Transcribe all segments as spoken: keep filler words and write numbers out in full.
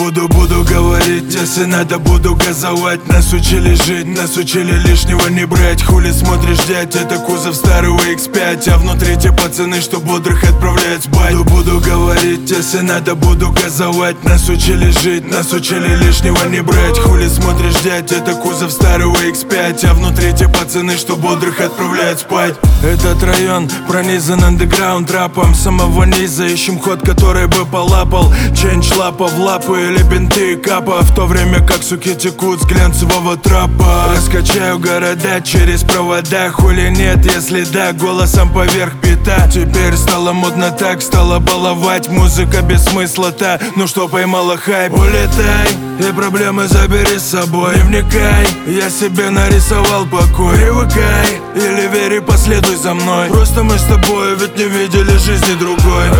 Буду, буду говорить, если надо, буду газовать. Нас учили жить, нас учили лишнего не брать. Хули смотришь, дядь, это кузов старого икс пять, а внутри те пацаны, что бодрых отправляют спать. Буду, буду говорить, если надо, буду газовать. Нас учили жить, нас учили лишнего не брать. Хули смотришь, дядь, это кузов старого икс пять, а внутри те пацаны, что бодрых отправляют спать. Этот район пронизан андеграунд рэпом. Самого низа ищем ход, который бы полапал. Ченч лапа в лапы или бинты капа, в то время как суки текут с глянцевого трапа. Раскачаю города через провода, хули нет, если да, голосом поверх бита. Теперь стало модно так, стало баловать. Музыка без смысла-то, ну что поймала хайп. Улетай и проблемы забери с собой. Не вникай, я себе нарисовал покой. Привыкай или верь и последуй за мной. Просто мы с тобой ведь не видели жизни другой.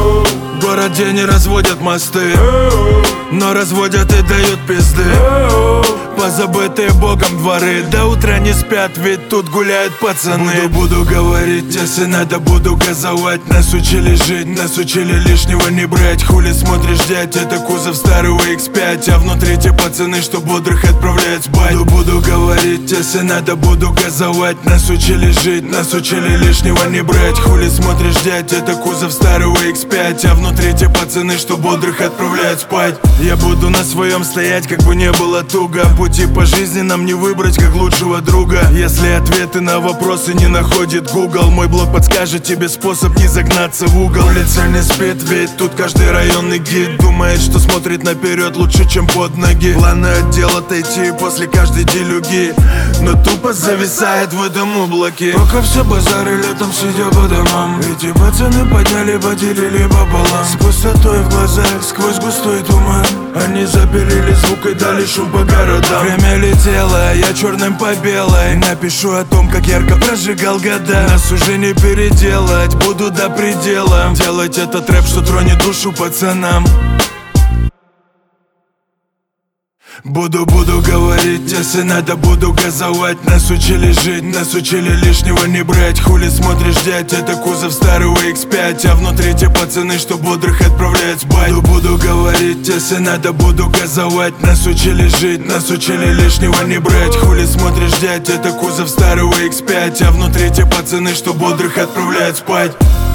В городе не разводят мосты, но разводят и дают пизды. Позабытые богом дворы до утра не спят, ведь тут гуляют пацаны. Буду, буду говорить, если надо, буду газовать. Нас учили жить, нас учили лишнего не брать. Хули смотришь, дядь, это кузов старого икс пять, а внутри те пацаны, что бодрых отправляют спать. Буду, буду говорить, если надо, буду газовать. Нас учили жить, нас учили лишнего не брать. Хули смотришь, дядь, это кузов старого икс пять, а внутри те пацаны, что бодрых отправляют спать. Я буду на своем стоять, как бы не было туго. Пути по жизни нам не выбрать как лучшего друга. Если ответы на вопросы не находит Google, мой блог подскажет тебе способ не загнаться в угол. Улица не спит, ведь тут каждый районный гид думает, что смотрит наперед лучше, чем под ноги. Планы отдел отойти после каждой делюги, но тупо зависает в этом облаке. Пока все базары летом сидя по домам, эти пацаны подняли, поделили пополам. С пустотой в глазах, сквозь густой туман, они запилили звук и дали шум по городам. Время летело, я черным по белой напишу о том, как ярко прожигал года. Нас уже не переделать, буду до предела делать этот рэп, что тронет душу пацанам. Буду, буду говорить, если надо, буду газовать. Нас учили жить, нас учили лишнего не брать. Хули смотришь, дядь, это кузов старого икс пять, а внутри те пацаны, что бодрых отправляют спать. Буду, буду говорить, если надо, буду газовать. Нас учили жить, нас учили лишнего не брать. Хули смотришь, дядь, это кузов старого икс пять, а внутри те пацаны, что бодрых отправляют спать.